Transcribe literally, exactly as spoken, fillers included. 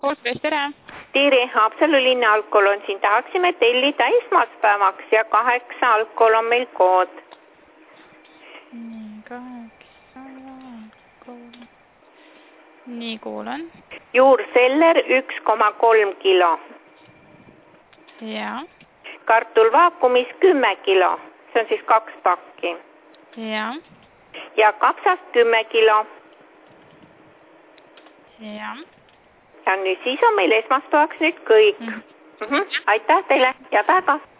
Hoolspees, tere! Tere, Haapsalu linna alkohol on siin. Tahaksime tellida esmaspäevaks ja kaheksa alkohol on meil kood. Nii, kaheksa alkohol. Nii, kuulen. Juurseller üks koma kolm kilo. Ja. Kartul vaakumis kümme kilo. See on siis kaks pakki. Ja. Ja kapsast kümme kilo. Ja. Ja nüüd siis on meil esmaspäevaks nüüd kõik. Mm-hmm. Mm-hmm. Aitäh teile ja päeva!